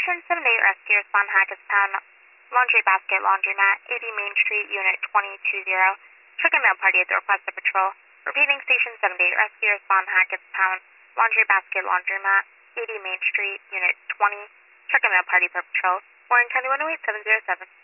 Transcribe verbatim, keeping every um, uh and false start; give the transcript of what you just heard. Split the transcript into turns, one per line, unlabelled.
Station seven eight Rescue, respond Hackettstown Laundry Basket Laundromat, eighty Main Street, Unit twenty twenty. Truck and mail party at the request of patrol. Repeating, Station seven eight Rescue, respond Hackettstown Laundry Basket Laundromat, eighty Main Street, Unit twenty. Truck and mail party per patrol. Warren County one oh eight seven oh seven.